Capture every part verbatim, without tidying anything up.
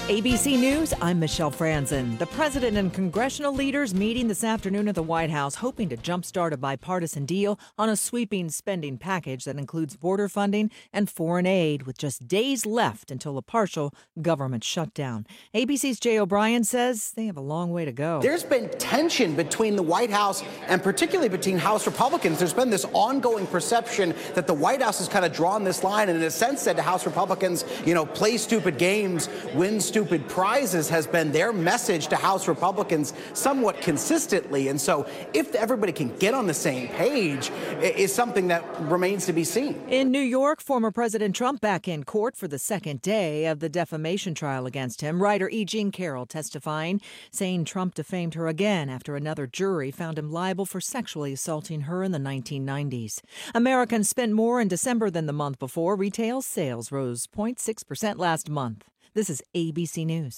A B C News, I'm Michelle Franzen. The president and congressional leaders meeting this afternoon at the White House, hoping to jumpstart a bipartisan deal on a sweeping spending package that includes border funding and foreign aid, with just days left until a partial government shutdown. A B C's Jay O'Brien says they have a long way to go. There's been tension between the White House and particularly between House Republicans. There's been this ongoing perception that the White House has kind of drawn this line and in a sense said to House Republicans, you know, play stupid games, win stupid prizes has been their message to House Republicans somewhat consistently. And so if everybody can get on the same page is something that remains to be seen. In New York, former President Trump back in court for the second day of the defamation trial against him. Writer E. Jean Carroll testifying, saying Trump defamed her again after another jury found him liable for sexually assaulting her in the nineteen nineties. Americans spent more in December than the month before. Retail sales rose zero point six percent last month. This is A B C News.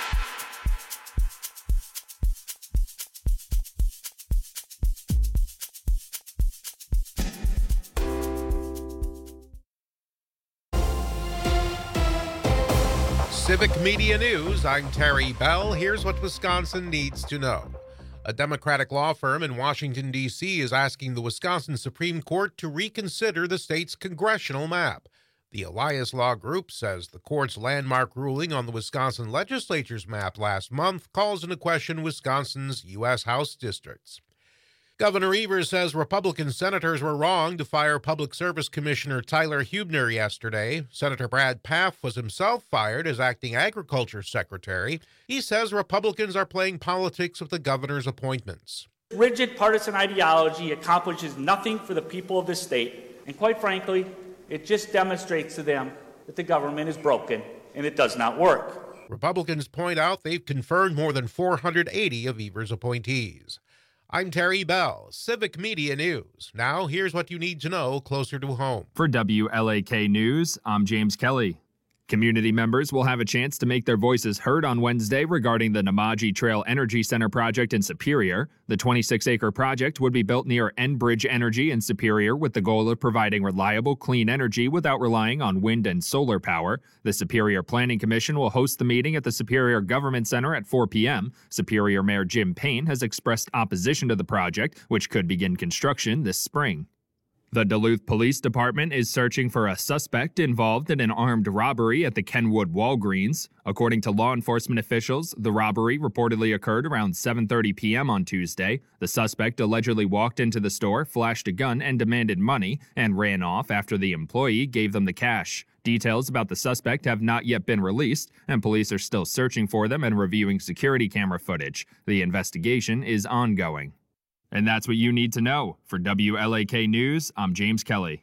Civic Media News, I'm Terry Bell. Here's what Wisconsin needs to know. A Democratic law firm in Washington, D C is asking the Wisconsin Supreme Court to reconsider the state's congressional map. The Elias Law Group says the court's landmark ruling on the Wisconsin legislature's map last month calls into question Wisconsin's U S House districts. Governor Evers says Republican senators were wrong to fire Public Service Commissioner Tyler Huebner yesterday. Senator Brad Pfaff was himself fired as acting agriculture secretary. He says Republicans are playing politics with the governor's appointments. Rigid partisan ideology accomplishes nothing for the people of this state, and quite frankly, it just demonstrates to them that the government is broken and it does not work. Republicans point out they've confirmed more than four hundred eighty of Evers' appointees. I'm Terry Bell, Civic Media News. Now, here's what you need to know closer to home. For W L A K News, I'm James Kelly. Community members will have a chance to make their voices heard on Wednesday regarding the Namaji Trail Energy Center project in Superior. The twenty-six acre project would be built near Enbridge Energy in Superior with the goal of providing reliable, clean energy without relying on wind and solar power. The Superior Planning Commission will host the meeting at the Superior Government Center at four p.m. Superior Mayor Jim Payne has expressed opposition to the project, which could begin construction this spring. The Duluth Police Department is searching for a suspect involved in an armed robbery at the Kenwood Walgreens. According to law enforcement officials, the robbery reportedly occurred around seven thirty p.m. on Tuesday. The suspect allegedly walked into the store, flashed a gun, and demanded money, and ran off after the employee gave them the cash. Details about the suspect have not yet been released, and police are still searching for them and reviewing security camera footage. The investigation is ongoing. And that's what you need to know. For W L A K News, I'm James Kelly.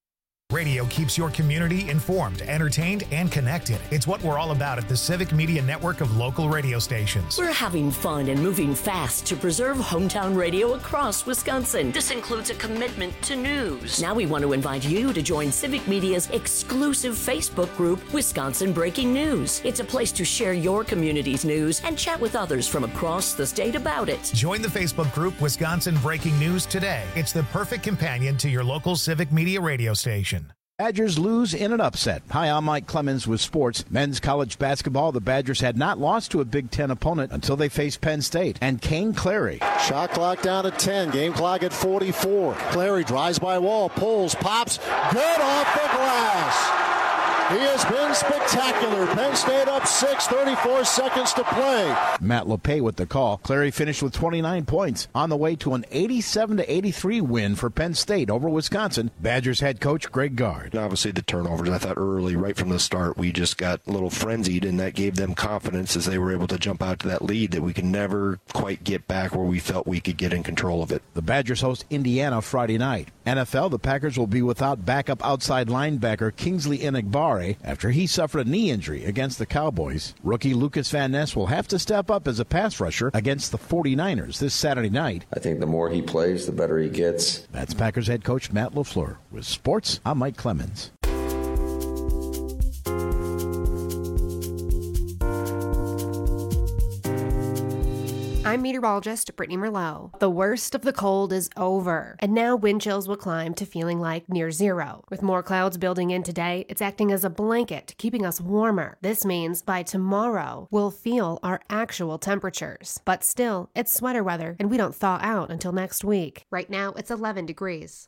Radio keeps your community informed, entertained, and connected. It's what we're all about at the Civic Media Network of local radio stations. We're having fun and moving fast to preserve hometown radio across Wisconsin. This includes a commitment to news. Now we want to invite you to join Civic Media's exclusive Facebook group, Wisconsin Breaking News. It's a place to share your community's news and chat with others from across the state about it. Join the Facebook group, Wisconsin Breaking News, today. It's the perfect companion to your local Civic Media radio station. Badgers lose in an upset. Hi, I'm Mike Clemens with sports. Men's college basketball, the Badgers had not lost to a Big Ten opponent until they faced Penn State. And Kane Clary. Shot clock down at ten, game clock at forty-four. Clary drives by wall, pulls, pops, good off the glass. He has been spectacular. Penn State up six, thirty-four seconds to play. Matt LePay with the call. Clary finished with twenty-nine points on the way to an eighty-seven to eighty-three win for Penn State over Wisconsin. Badgers head coach Greg Gard. Obviously the turnovers, I thought early, right from the start, we just got a little frenzied, and that gave them confidence as they were able to jump out to that lead that we can never quite get back where we felt we could get in control of it. The Badgers host Indiana Friday night. N F L, the Packers will be without backup outside linebacker Kingsley Enagbare after he suffered a knee injury against the Cowboys. Rookie Lucas Van Ness will have to step up as a pass rusher against the forty-niners this Saturday night. I think the more he plays, the better he gets. That's Packers head coach Matt LaFleur. With sports, I'm Mike Clemens. I'm meteorologist Brittany Merlot. The worst of the cold is over, and now wind chills will climb to feeling like near zero. With more clouds building in today, it's acting as a blanket, keeping us warmer. This means by tomorrow, we'll feel our actual temperatures. But still, it's sweater weather, and we don't thaw out until next week. Right now, it's eleven degrees.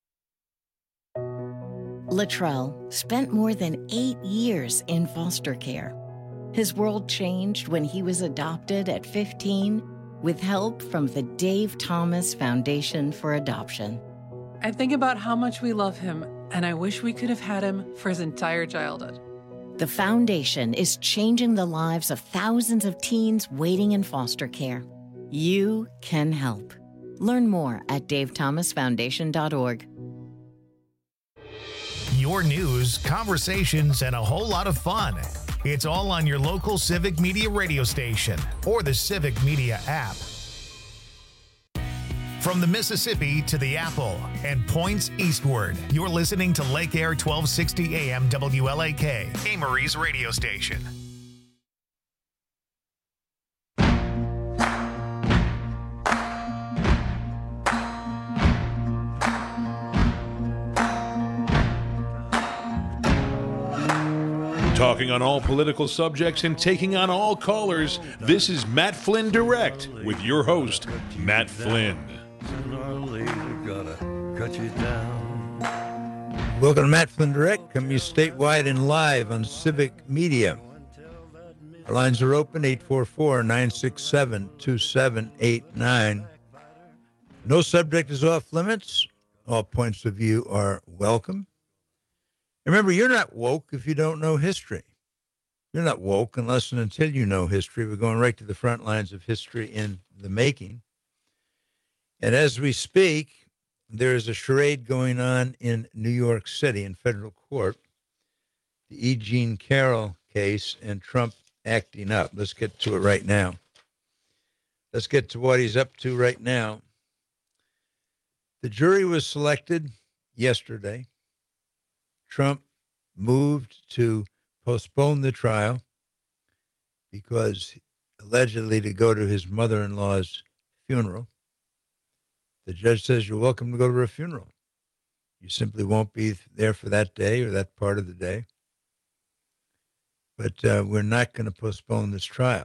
Latrell spent more than eight years in foster care. His world changed when he was adopted at fifteen with help from the Dave Thomas Foundation for Adoption. I think about how much we love him, and I wish we could have had him for his entire childhood. The foundation is changing the lives of thousands of teens waiting in foster care. You can help. Learn more at dave thomas foundation dot org. Your news, conversations, and a whole lot of fun. It's all on your local Civic Media radio station or the Civic Media app. From the Mississippi to the Apple and points eastward, you're listening to Lake Air twelve sixty A M W L A K, Amory's radio station. Talking on all political subjects and taking on all callers, this is Matt Flynn Direct with your host, Matt Flynn. Welcome to Matt Flynn Direct, coming to you statewide and live on Civic Media. Our lines are open, eight four four, nine six seven, two seven eight nine. No subject is off limits. All points of view are welcome. Remember, you're not woke if you don't know history. You're not woke unless and until you know history. We're going right to the front lines of history in the making. And as we speak, there is a charade going on in New York City in federal court, the E. Jean Carroll case and Trump acting up. Let's get to it right now. Let's get to what he's up to right now. The jury was selected yesterday. Trump moved to postpone the trial because allegedly to go to his mother-in-law's funeral. The judge says you're welcome to go to her funeral. You simply won't be there for that day or that part of the day. But uh, we're not going to postpone this trial.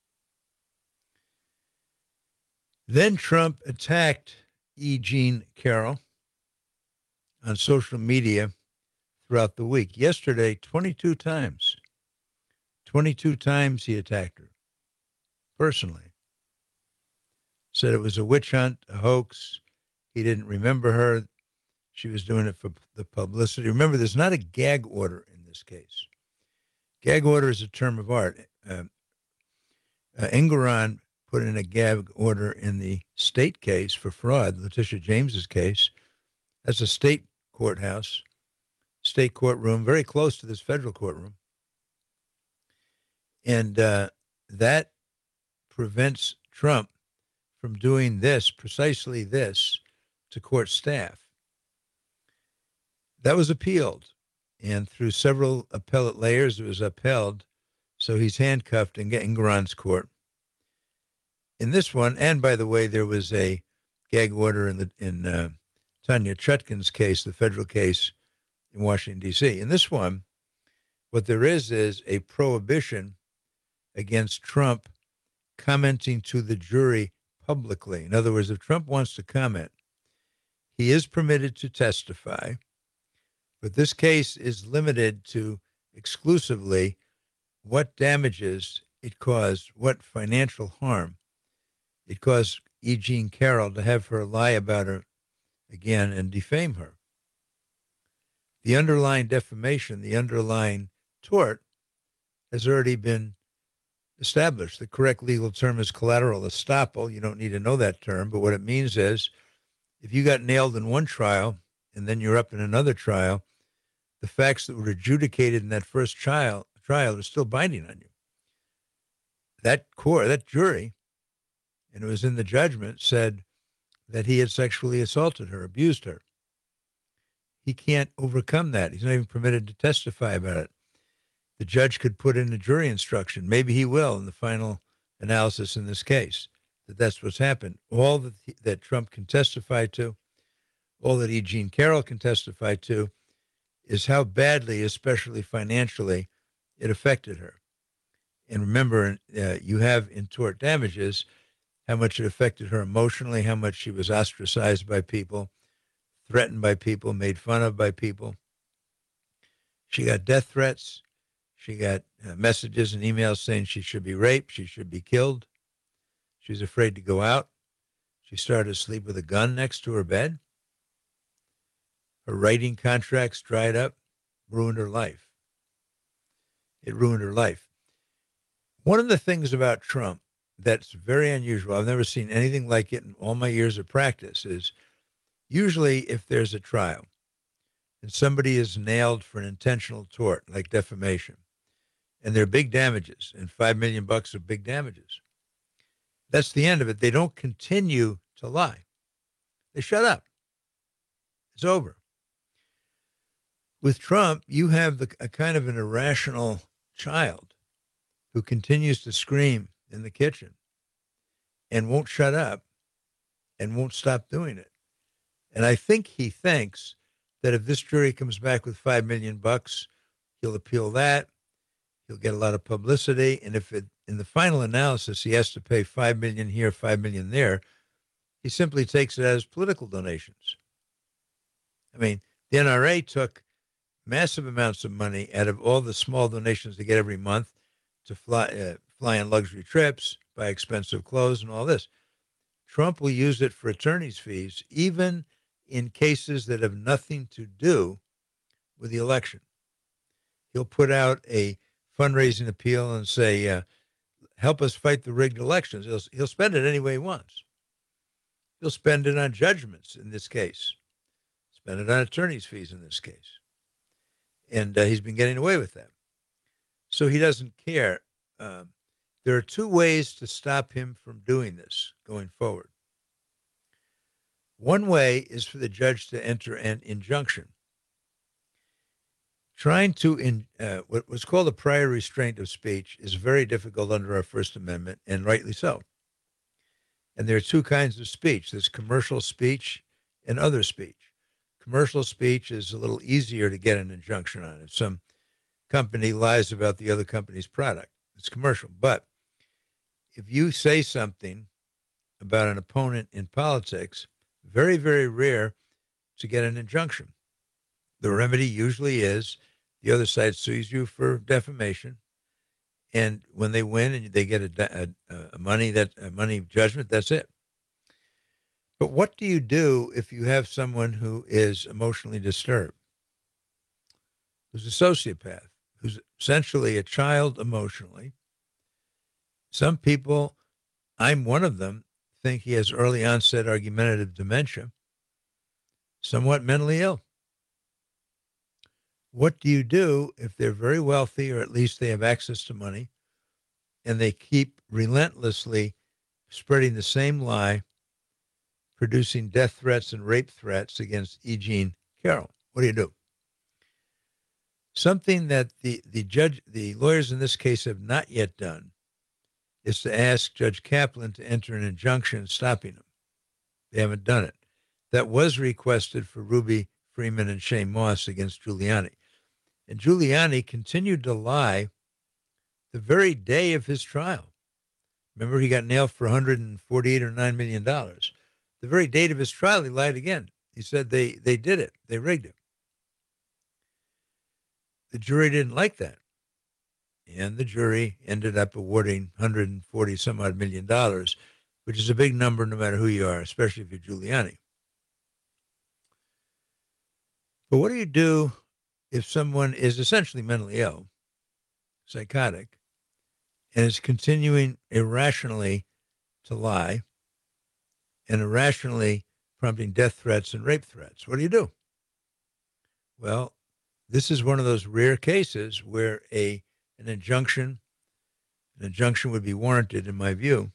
Then Trump attacked E. Jean Carroll on social media throughout the week. Yesterday, twenty-two times. twenty-two times he attacked her personally. Said it was a witch hunt, a hoax. He didn't remember her. She was doing it for the publicity. Remember, there's not a gag order in this case. Gag order is a term of art. Uh, uh, Engoron put in a gag order in the state case for fraud, Letitia James's case. That's a state courthouse. State courtroom, very close to this federal courtroom. And uh, that prevents Trump from doing this, precisely this, to court staff. That was appealed. And through several appellate layers, it was upheld. So he's handcuffed in Engoron's court. In this one, and by the way, there was a gag order in the in uh, Tanya Chutkan's case, the federal case, in Washington, D C. In this one, what there is is a prohibition against Trump commenting to the jury publicly. In other words, if Trump wants to comment, he is permitted to testify, but this case is limited to exclusively what damages it caused, what financial harm it caused E. Jean Carroll to have her lie about her again and defame her. The underlying defamation, the underlying tort, has already been established. The correct legal term is collateral estoppel. You don't need to know that term, but what it means is if you got nailed in one trial and then you're up in another trial, the facts that were adjudicated in that first trial, trial are still binding on you. That court, that jury, and it was in the judgment, said that he had sexually assaulted her, abused her. He can't overcome that. He's not even permitted to testify about it. The judge could put in a jury instruction. Maybe he will in the final analysis in this case. that that's what's happened. All that, that Trump can testify to, all that E. Jean Carroll can testify to, is how badly, especially financially, it affected her. And remember, uh, you have in tort damages how much it affected her emotionally, how much she was ostracized by people, threatened by people, made fun of by people. She got death threats. She got uh, messages and emails saying she should be raped, she should be killed. She was afraid to go out. She started to sleep with a gun next to her bed. Her writing contracts dried up, ruined her life. It ruined her life. One of the things about Trump that's very unusual, I've never seen anything like it in all my years of practice, is usually if there's a trial and somebody is nailed for an intentional tort, like defamation, and they're big damages, and five million bucks of big damages, that's the end of it. They don't continue to lie. They shut up. It's over. With Trump, you have the, a kind of an irrational child who continues to scream in the kitchen and won't shut up and won't stop doing it. And I think he thinks that if this jury comes back with five million bucks, he'll appeal that. He'll get a lot of publicity. And if it, in the final analysis, he has to pay five million here, five million there, he simply takes it as political donations. I mean, the N R A took massive amounts of money out of all the small donations they get every month to fly, uh, fly on luxury trips, buy expensive clothes and all this. Trump will use it for attorney's fees, even in cases that have nothing to do with the election. He'll put out a fundraising appeal and say, uh, help us fight the rigged elections. He'll, he'll spend it any way he wants. He'll spend it on judgments in this case, spend it on attorney's fees in this case. And uh, he's been getting away with that. So he doesn't care. Um, there are two ways to stop him from doing this going forward. One way is for the judge to enter an injunction. Trying to, in, uh, what was called a prior restraint of speech is very difficult under our First Amendment, and rightly so. And there are two kinds of speech. There's commercial speech and other speech. Commercial speech is a little easier to get an injunction on. If some company lies about the other company's product, it's commercial. But if you say something about an opponent in politics, very, very rare to get an injunction. The remedy usually is the other side sues you for defamation, and when they win and they get a, a, a money that a money judgment, that's it. But what do you do if you have someone who is emotionally disturbed, who's a sociopath, who's essentially a child emotionally? Some people, I'm one of them, think he has early onset argumentative dementia, somewhat mentally ill. What do you do if they're very wealthy, or at least they have access to money, and they keep relentlessly spreading the same lie, producing death threats and rape threats against E. Jean Carroll? What do you do? Something that the, the judge, the lawyers in this case have not yet done is to ask Judge Kaplan to enter an injunction stopping them. They haven't done it. That was requested for Ruby Freeman and Shane Moss against Giuliani. And Giuliani continued to lie the very day of his trial. Remember, he got nailed for one hundred forty-eight or nine million dollars. The very date of his trial, he lied again. He said they, they did it. They rigged it. The jury didn't like that. And the jury ended up awarding one hundred forty some odd million dollars, which is a big number no matter who you are, especially if you're Giuliani. But what do you do if someone is essentially mentally ill, psychotic, and is continuing irrationally to lie and irrationally prompting death threats and rape threats? What do you do? Well, this is one of those rare cases where a an injunction, an injunction would be warranted, in my view.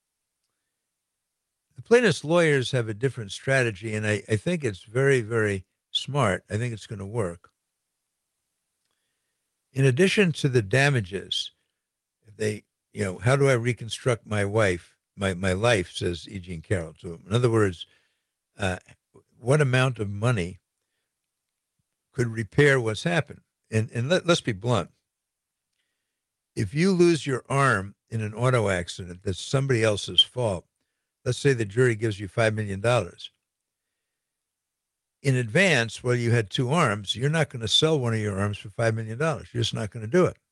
The plaintiff's lawyers have a different strategy, and I, I think it's very, very smart. I think it's going to work. In addition to the damages, they, you know, how do I reconstruct my wife? my, my life, says E. Jean Carroll to him. In other words, uh, what amount of money could repair what's happened? And, and let, let's be blunt. If you lose your arm in an auto accident that's somebody else's fault, let's say the jury gives you five million dollars. In advance, while you had two arms, you're not going to sell one of your arms for five million dollars. You're just not going to do it.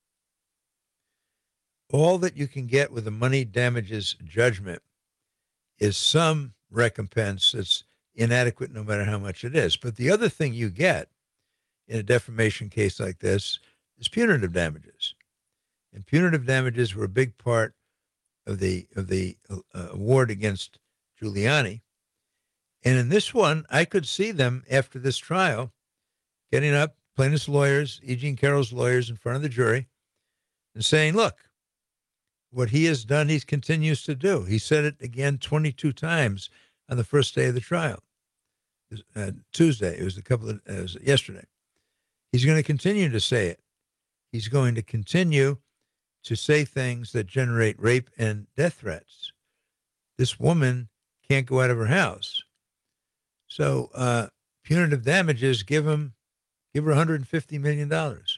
All that you can get with a money damages judgment is some recompense that's inadequate no matter how much it is. But the other thing you get in a defamation case like this is punitive damages. And punitive damages were a big part of the of the uh, award against Giuliani. And in this one, I could see them after this trial getting up, plaintiff's lawyers, E. Jean Carroll's lawyers in front of the jury and saying, look, what he has done, he continues to do. He said it again twenty-two times on the first day of the trial, uh, Tuesday. It was a couple of, it was yesterday. He's going to continue to say it. He's going to continue to say things that generate rape and death threats. This woman can't go out of her house. So uh, punitive damages, give him, give her one hundred fifty million dollars.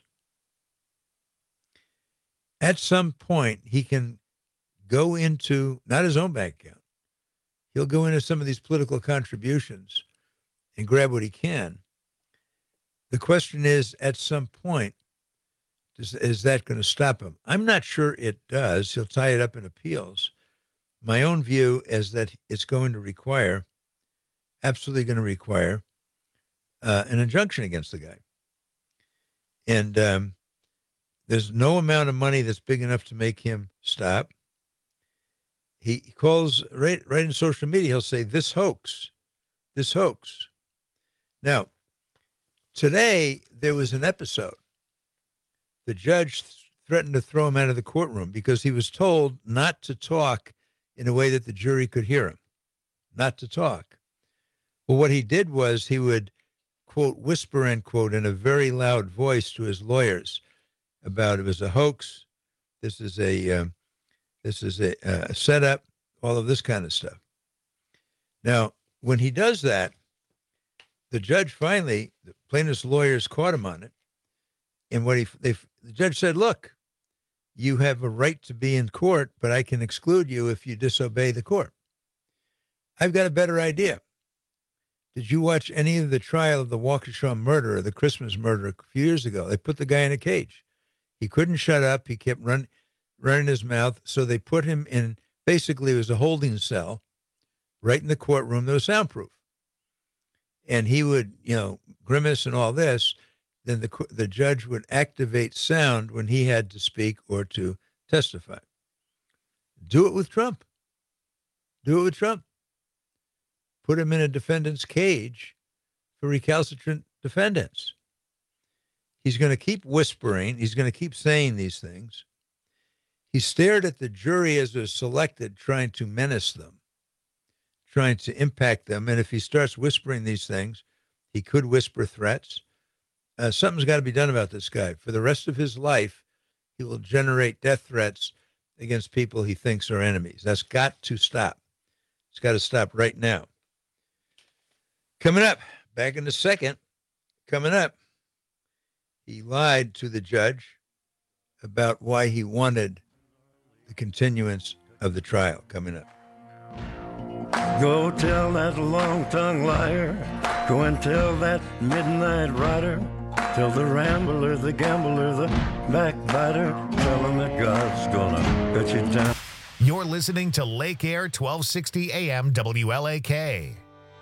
At some point, he can go into, not his own bank account, he'll go into some of these political contributions and grab what he can. The question is, at some point, Is, is that going to stop him? I'm not sure it does. He'll tie it up in appeals. My own view is that it's going to require, absolutely going to require, uh, an injunction against the guy. And um, there's no amount of money that's big enough to make him stop. He calls, right, right in social media, he'll say, this hoax, this hoax. Now, today there was an episode. The judge threatened to throw him out of the courtroom because he was told not to talk in a way that the jury could hear him, not to talk. Well, what he did was he would, quote, whisper, end quote, in a very loud voice to his lawyers about it was a hoax, this is a, um, this is a, a setup, all of this kind of stuff. Now, when he does that, the judge finally, the plaintiff's lawyers caught him on it. And what he, they, the judge said, look, you have a right to be in court, but I can exclude you if you disobey the court. I've got a better idea. Did you watch any of the trial of the Waukesha murder or the Christmas murder a few years ago? They put the guy in a cage. He couldn't shut up. He kept run, running his mouth. So they put him in, basically it was a holding cell right in the courtroom that was soundproof. And he would, you know, grimace and all this. Then the the judge would activate sound when he had to speak or to testify. Do it with Trump. Do it with Trump. Put him in a defendant's cage for recalcitrant defendants. He's going to keep whispering. He's going to keep saying these things. He stared at the jury as it was selected, trying to menace them, trying to impact them. And if he starts whispering these things, he could whisper threats. Uh, something's got to be done about this guy. For the rest of his life, he will generate death threats against people he thinks are enemies. That's got to stop. It's got to stop right now. Coming up, back in a second, coming up, he lied to the judge about why he wanted the continuance of the trial. Coming up. Go tell that long-tongued liar. Go and tell that midnight rider. Tell the rambler, the gambler, the backbiter. Tell him that God's gonna cut you down. You're listening to Lake Air twelve sixty A M W L A K.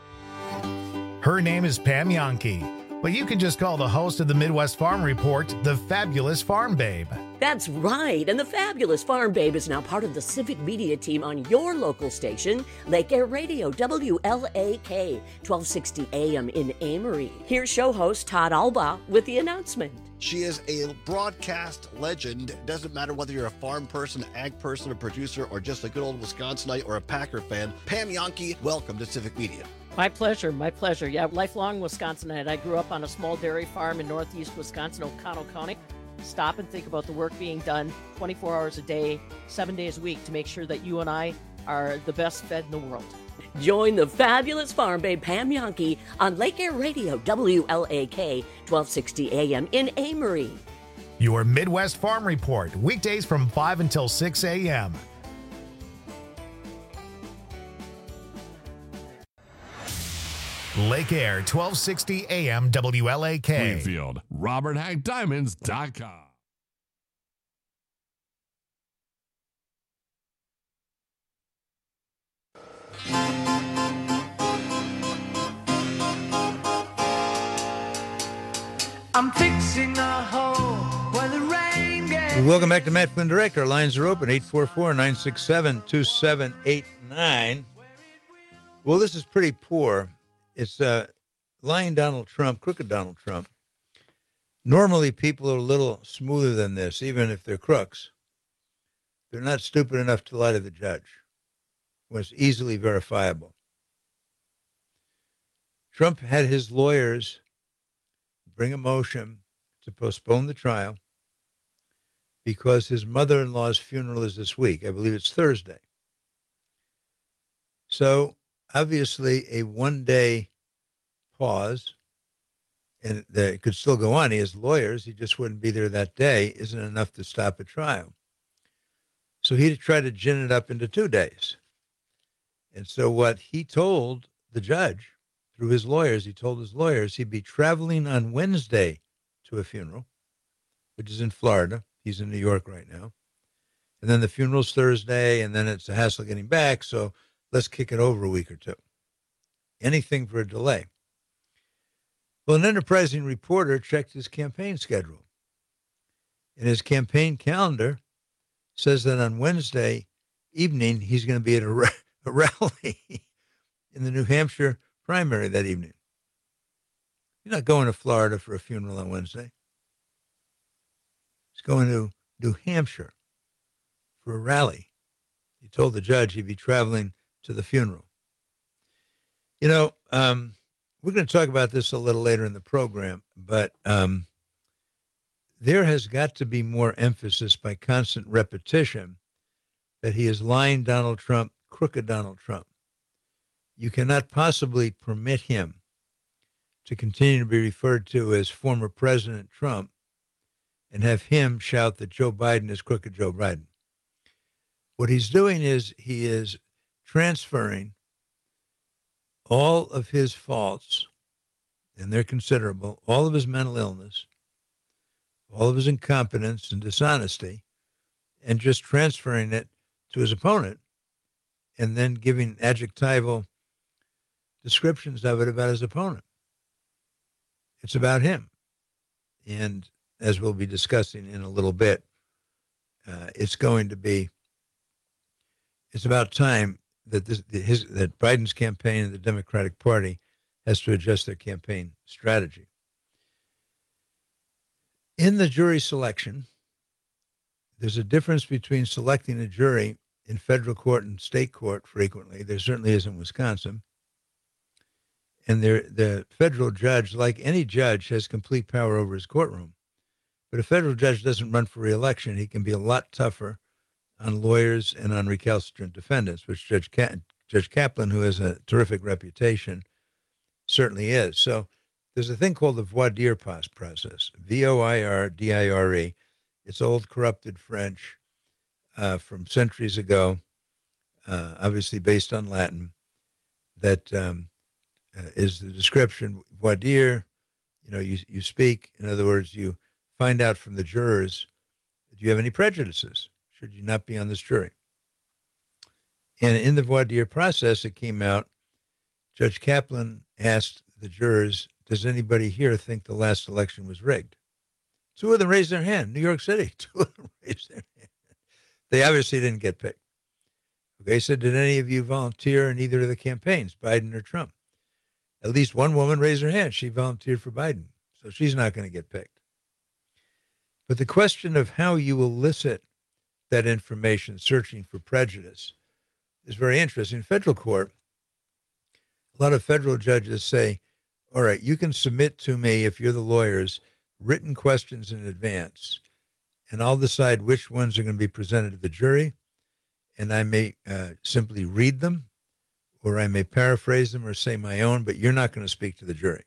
Her name is Pam Yankee, but you can just call the host of the Midwest Farm Report the Fabulous Farm Babe. That's right, and the Fabulous Farm Babe is now part of the Civic Media team on your local station, Lake Air Radio, W L A K, twelve sixty A M in Amory. Here's show host Todd Alba with the announcement. She is a broadcast legend. It doesn't matter whether you're a farm person, ag person, a producer, or just a good old Wisconsinite or a Packer fan. Pam Yankee, welcome to Civic Media. My pleasure, my pleasure. Yeah, lifelong Wisconsinite. I grew up on a small dairy farm in northeast Wisconsin, Oconto County. stop and think about the work being done twenty-four hours a day, seven days a week to make sure that you and I are the best fed in the world. Join the fabulous farm babe Pam Yankee on Lake Air Radio, W L A K, twelve sixty A M in Amory. Your Midwest Farm Report, weekdays from five until six a.m. Lake Air, twelve sixty A M W L A K. Greenfield, Robert Hack Diamonds dot com. I'm fixing a hole where the rain gets. Welcome back to Matt Flynn Direct. Our lines are open, eight four four, nine six seven, two seven eight nine. Well, this is pretty poor. It's uh, lying Donald Trump, crooked Donald Trump. Normally, people are a little smoother than this, even if they're crooks. They're not stupid enough to lie to the judge. It was easily verifiable. Trump had his lawyers bring a motion to postpone the trial because his mother-in-law's funeral is this week. I believe it's Thursday. So, obviously, a one-day pause, and it could still go on. He has lawyers. He just wouldn't be there that day. Isn't enough to stop a trial. So he tried to gin it up into two days. And so what he told the judge, through his lawyers, he told his lawyers he'd be traveling on Wednesday to a funeral, which is in Florida. He's in New York right now. And then the funeral's Thursday, and then it's a hassle getting back, so let's kick it over a week or two. Anything for a delay. Well, an enterprising reporter checked his campaign schedule. And his campaign calendar says that on Wednesday evening, he's going to be at a, ra- a rally in the New Hampshire primary that evening. You're not going to Florida for a funeral on Wednesday. He's going to New Hampshire for a rally. He told the judge he'd be traveling to the funeral. You know, um, we're going to talk about this a little later in the program, but um, there has got to be more emphasis by constant repetition that he is lying Donald Trump, crooked Donald Trump. You cannot possibly permit him to continue to be referred to as former President Trump and have him shout that Joe Biden is crooked Joe Biden. What he's doing is he is transferring all of his faults, and they're considerable, all of his mental illness, all of his incompetence and dishonesty, and just transferring it to his opponent and then giving adjectival descriptions of it about his opponent. It's about him. And as we'll be discussing in a little bit, uh, it's going to be, it's about time that this, his, that Biden's campaign and the Democratic Party has to adjust their campaign strategy. In the jury selection, there's a difference between selecting a jury in federal court and state court frequently. There certainly is in Wisconsin. And there, the federal judge, like any judge, has complete power over his courtroom. But a federal judge doesn't run for re-election. He can be a lot tougher on lawyers and on recalcitrant defendants, which Judge Ka- Judge Kaplan, who has a terrific reputation, certainly is. So there's a thing called the voir dire process, V O I R D I R E. It's old corrupted French uh, from centuries ago, uh, obviously based on Latin, that um, uh, is the description, voir dire, you know, you, you speak. In other words, you find out from the jurors, do you have any prejudices? Should you not be on this jury? And in the voir dire process, it came out, Judge Kaplan asked the jurors, does anybody here think the last election was rigged? Two of them raised their hand. New York City, two of them raised their hand. They obviously didn't get picked. Okay, so did any of you volunteer in either of the campaigns, Biden or Trump? At least one woman raised her hand. She volunteered for Biden, so she's not going to get picked. But the question of how you elicit that information, searching for prejudice, is very interesting. In federal court, a lot of federal judges say, all right, you can submit to me, if you're the lawyers, written questions in advance and I'll decide which ones are going to be presented to the jury, and I may uh, simply read them, or I may paraphrase them or say my own, but you're not going to speak to the jury.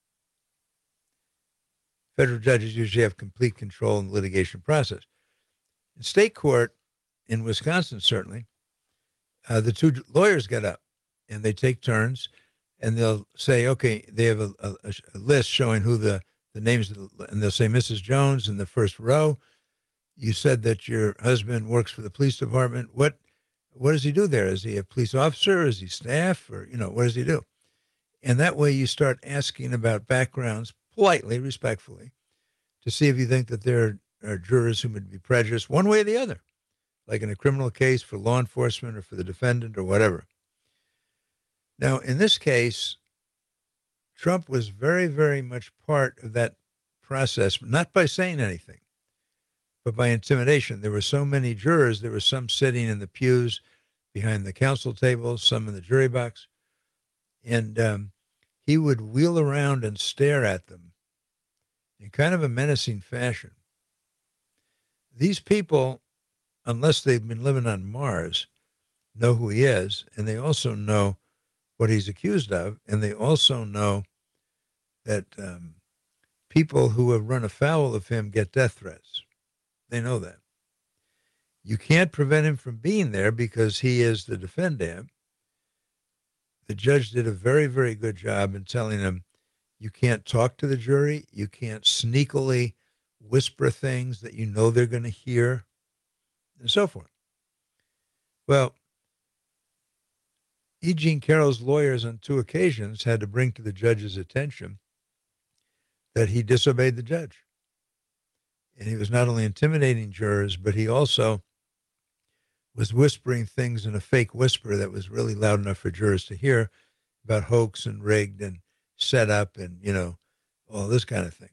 Federal judges usually have complete control in the litigation process. In state court, in Wisconsin certainly, uh, the two lawyers get up, and they take turns, and they'll say, okay, they have a, a, a list showing who the, the names, of the, and they'll say, Missus Jones in the first row. You said that your husband works for the police department. What what does he do there? Is he a police officer? Is he staff? Or, you know, what does he do? And that way you start asking about backgrounds politely, respectfully, to see if you think that there are jurors who would be prejudiced one way or the other, like in a criminal case for law enforcement or for the defendant or whatever. Now, in this case, Trump was very, very much part of that process, not by saying anything, but by intimidation. There were so many jurors. There were some sitting in the pews behind the counsel table, some in the jury box. And um, he would wheel around and stare at them in kind of a menacing fashion. These people, unless they've been living on Mars, know who he is, and they also know what he's accused of, and they also know that um, people who have run afoul of him get death threats. They know that. You can't prevent him from being there because he is the defendant. The judge did a very, very good job in telling him, you can't talk to the jury, you can't sneakily whisper things that you know they're going to hear, and so forth. Well, E. Jean Carroll's lawyers on two occasions had to bring to the judge's attention that he disobeyed the judge. And he was not only intimidating jurors, but he also was whispering things in a fake whisper that was really loud enough for jurors to hear about hoax and rigged and set up and, you know, all this kind of thing.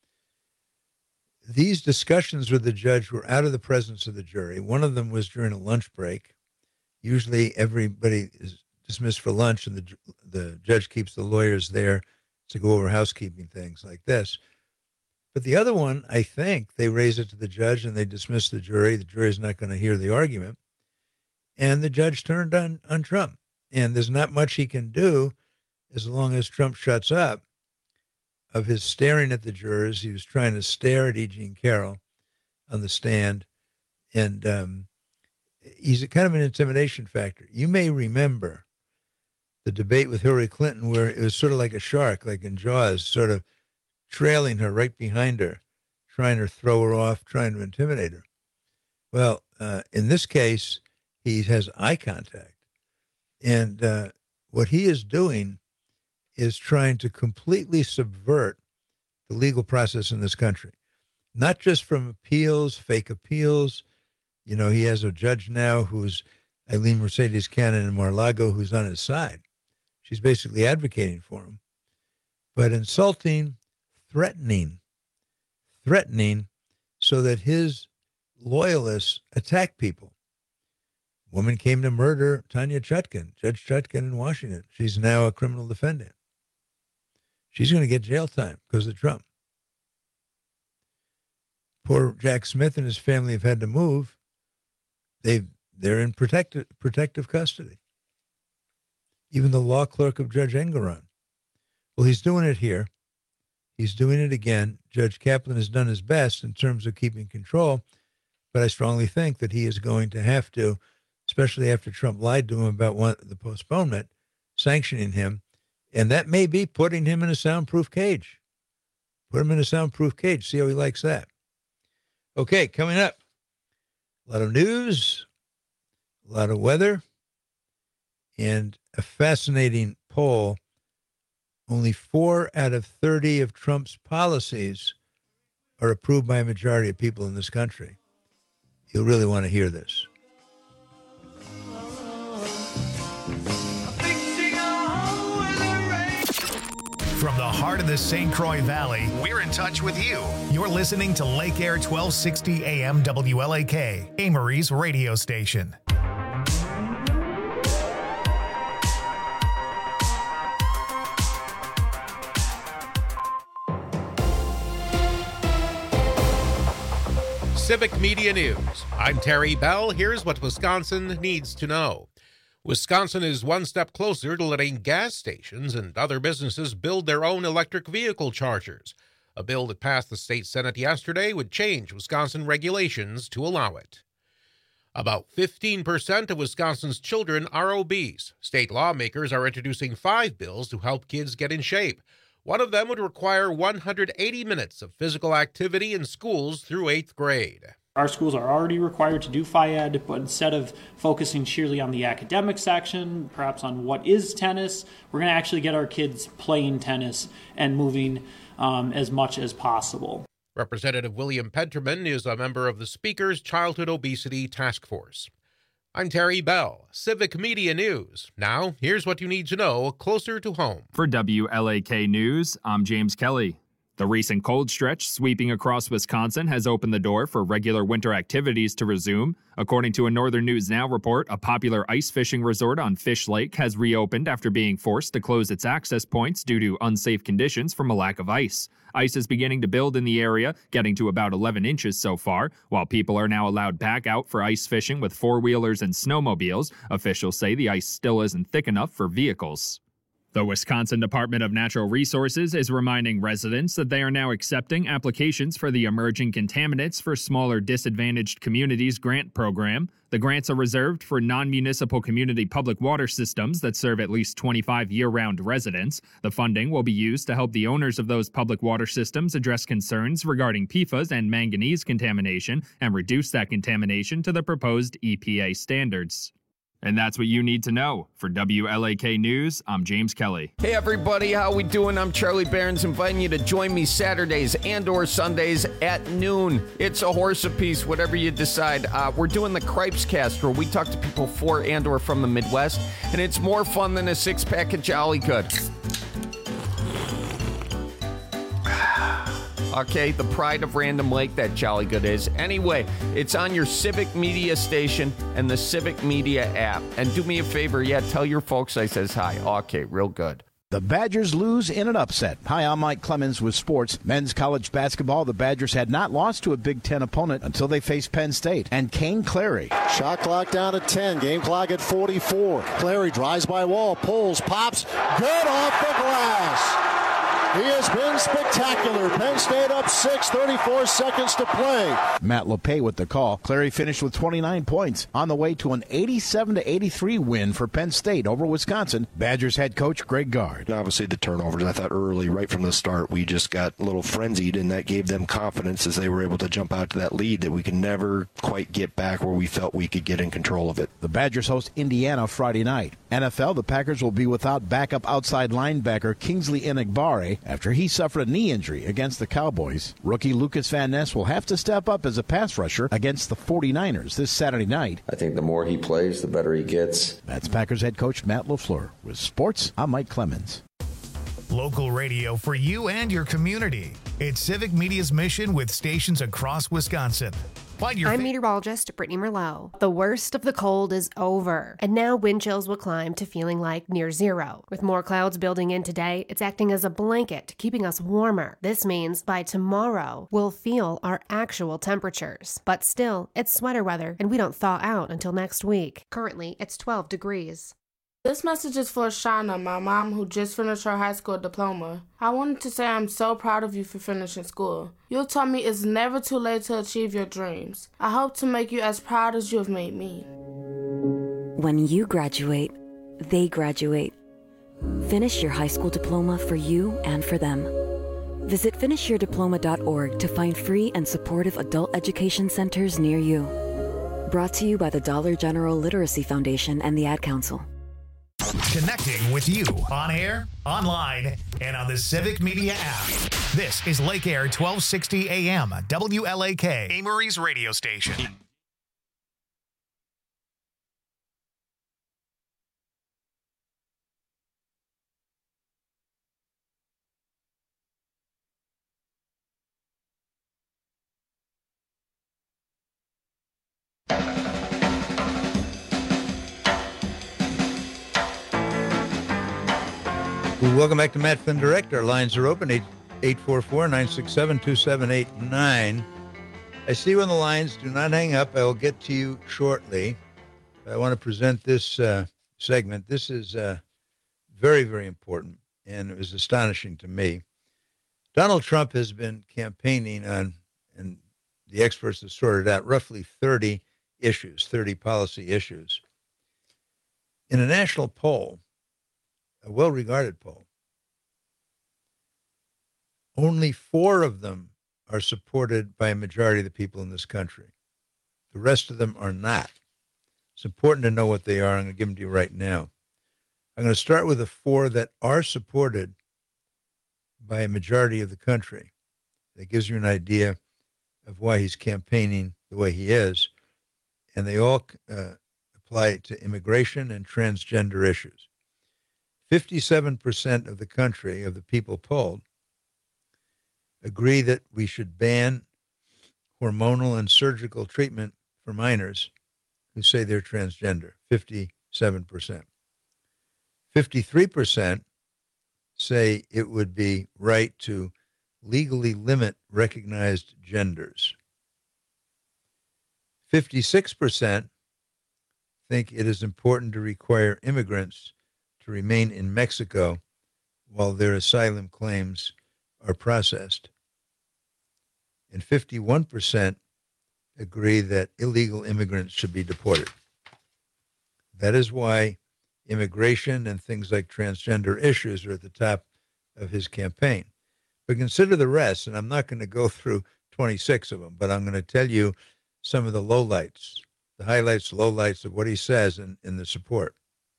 These discussions with the judge were out of the presence of the jury. One of them was during a lunch break. Usually everybody is dismissed for lunch, and the the judge keeps the lawyers there to go over housekeeping things like this. But the other one, I think, they raise it to the judge and they dismiss the jury. The jury is not going to hear the argument. And the judge turned on, on Trump. And there's not much he can do as long as Trump shuts up of his staring at the jurors. He was trying to stare at E. Jean Carroll on the stand. And um, he's a kind of an intimidation factor. You may remember the debate with Hillary Clinton where it was sort of like a shark, like in Jaws, sort of trailing her right behind her, trying to throw her off, trying to intimidate her. Well, uh, in this case, he has eye contact. And uh, what he is doing is trying to completely subvert the legal process in this country, not just from appeals, fake appeals. You know, he has a judge now who's Eileen Mercedes Cannon in Mar-a-Lago, who's on his side. She's basically advocating for him. But insulting, threatening, threatening so that his loyalists attack people. Woman came to murder Tanya Chutkan, Judge Chutkan in Washington. She's now a criminal defendant. She's going to get jail time because of Trump. Poor Jack Smith and his family have had to move. They've, they're in protective, protective custody. Even the law clerk of Judge Engoron. Well, he's doing it here. He's doing it again. Judge Kaplan has done his best in terms of keeping control, but I strongly think that he is going to have to, especially after Trump lied to him about one, the postponement, sanctioning him, and that may be putting him in a soundproof cage. Put him in a soundproof cage. See how he likes that. Okay, coming up, a lot of news, a lot of weather, and a fascinating poll. Only four out of thirty of Trump's policies are approved by a majority of people in this country. You'll really want to hear this. From the heart of the Saint Croix Valley, we're in touch with you. You're listening to Lake Air twelve sixty A M W L A K, Amory's radio station. Civic Media News. I'm Terry Bell. Here's what Wisconsin needs to know. Wisconsin is one step closer to letting gas stations and other businesses build their own electric vehicle chargers. A bill that passed the state Senate yesterday would change Wisconsin regulations to allow it. About fifteen percent of Wisconsin's children are obese. State lawmakers are introducing five bills to help kids get in shape. One of them would require one hundred eighty minutes of physical activity in schools through eighth grade. Our schools are already required to do Phy Ed, but instead of focusing sheerly on the academic section, perhaps on what is tennis, we're going to actually get our kids playing tennis and moving um, as much as possible. Representative William Penterman is a member of the Speaker's Childhood Obesity Task Force. I'm Terry Bell, Civic Media News. Now, here's what you need to know closer to home. For W L A K News, I'm James Kelly. The recent cold stretch sweeping across Wisconsin has opened the door for regular winter activities to resume. According to a Northern News Now report, a popular ice fishing resort on Fish Lake has reopened after being forced to close its access points due to unsafe conditions from a lack of ice. Ice is beginning to build in the area, getting to about eleven inches so far. While people are now allowed back out for ice fishing with four-wheelers and snowmobiles, officials say the ice still isn't thick enough for vehicles. The Wisconsin Department of Natural Resources is reminding residents that they are now accepting applications for the Emerging Contaminants for Smaller Disadvantaged Communities grant program. The grants are reserved for non-municipal community public water systems that serve at least twenty-five year-round residents. The funding will be used to help the owners of those public water systems address concerns regarding P F A S and manganese contamination and reduce that contamination to the proposed E P A standards. And that's what you need to know. For W L A K News, I'm James Kelly. Hey everybody, how we doing? I'm Charlie Barons, inviting you to join me Saturdays and or Sundays at noon. It's a horse apiece, whatever you decide. Uh, we're doing the Cripes Cast, where we talk to people for and or from the Midwest, and it's more fun than a six-pack of Jolly Good. Okay, the pride of Random Lake, that Jolly Good is. Anyway, it's on your Civic Media station and the Civic Media app. And do me a favor, yeah, tell your folks I says hi. Okay, real good. The Badgers lose in an upset. Hi, I'm Mike Clemens with sports. Men's college basketball, the Badgers had not lost to a Big Ten opponent until they faced Penn State. And Kane Clary. Shot clock down at ten. Game clock at forty-four. Clary drives by wall, pulls, pops. Good off the glass. He has been spectacular. Penn State up six, thirty-four seconds to play. Matt LePay with the call. Clary finished with twenty-nine points on the way to an eighty-seven to eighty-three win for Penn State over Wisconsin. Badgers head coach Greg Gard. Obviously the turnovers, I thought early, right from the start, we just got a little frenzied, and that gave them confidence as they were able to jump out to that lead that we could never quite get back where we felt we could get in control of it. The Badgers host Indiana Friday night. N F L, the Packers will be without backup outside linebacker Kingsley Enagbare after he suffered a knee injury against the Cowboys. Rookie Lucas Van Ness will have to step up as a pass rusher against the forty-niners this Saturday night. I think the more he plays, the better he gets. That's Packers head coach Matt LaFleur. With sports, I'm Mike Clemens. Local radio for you and your community. It's Civic Media's mission with stations across Wisconsin. Your I'm fa- meteorologist Brittany Merlot. The worst of the cold is over, and now wind chills will climb to feeling like near zero. With more clouds building in today, it's acting as a blanket, keeping us warmer. This means by tomorrow, we'll feel our actual temperatures. But still, it's sweater weather, and we don't thaw out until next week. Currently, it's twelve degrees. This message is for Shauna, my mom, who just finished her high school diploma. I wanted to say I'm so proud of you for finishing school. You taught me it's never too late to achieve your dreams. I hope to make you as proud as you have made me. When you graduate, they graduate. Finish your high school diploma for you and for them. Visit finish your diploma dot org to find free and supportive adult education centers near you. Brought to you by the Dollar General Literacy Foundation and the Ad Council. Connecting with you on air, online, and on the Civic Media app. This is Lake Air twelve sixty A M, W L A K, Amory's radio station. Welcome back to Matt Flynn Direct. Our lines are open, eight four four, nine six seven, two seven eight nine. I see you on the lines. Do not hang up. I will get to you shortly. I want to present this uh, segment. This is uh, very, very important, and it was astonishing to me. Donald Trump has been campaigning on, and the experts have sorted out, roughly thirty issues, thirty policy issues. In a national poll, a well-regarded poll, only four of them are supported by a majority of the people in this country. The rest of them are not. It's important to know what they are. I'm going to give them to you right now. I'm going to start with the four that are supported by a majority of the country. That gives you an idea of why he's campaigning the way he is. And they all uh, apply to immigration and transgender issues. fifty-seven percent of the country, of the people polled, agree that we should ban hormonal and surgical treatment for minors who say they're transgender, fifty-seven percent. fifty-three percent say it would be right to legally limit recognized genders. fifty-six percent think it is important to require immigrants to remain in Mexico while their asylum claims are processed. And fifty-one percent agree that illegal immigrants should be deported. That is why immigration and things like transgender issues are at the top of his campaign. But consider the rest, and I'm not going to go through twenty-six of them, but I'm going to tell you some of the lowlights, the highlights, lowlights of what he says in, in the support.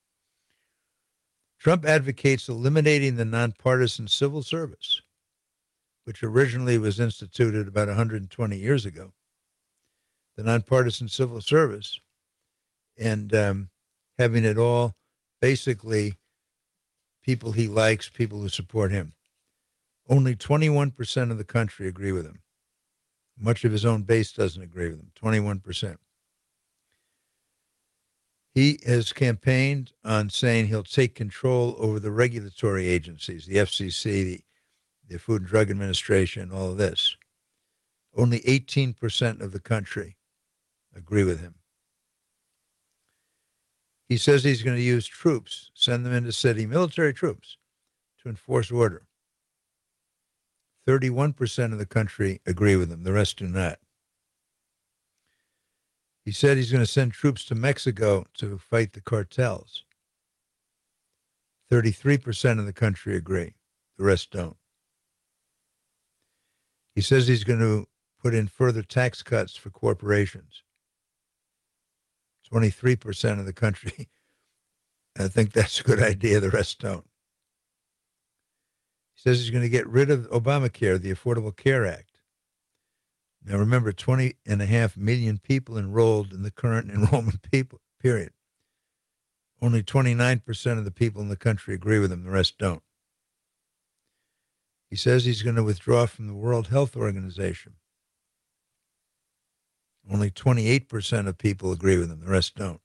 Trump advocates eliminating the nonpartisan civil service, which originally was instituted about one hundred twenty years ago, the nonpartisan civil service, and um, having it all basically people he likes, people who support him. Only twenty-one percent of the country agree with him. Much of his own base doesn't agree with him, twenty-one percent. He has campaigned on saying he'll take control over the regulatory agencies, the F C C, the, the Food and Drug Administration, all of this. Only eighteen percent of the country agree with him. He says he's going to use troops, send them into city, military troops, to enforce order. thirty-one percent of the country agree with him. The rest do not. He said he's going to send troops to Mexico to fight the cartels. thirty-three percent of the country agree. The rest don't. He says he's going to put in further tax cuts for corporations. twenty-three percent of the country, I think that's a good idea. The rest don't. He says he's going to get rid of Obamacare, the Affordable Care Act. Now, remember, twenty and a half million people enrolled in the current enrollment people, period. Only twenty-nine percent of the people in the country agree with him. The rest don't. He says he's going to withdraw from the World Health Organization. Only twenty-eight percent of people agree with him. The rest don't.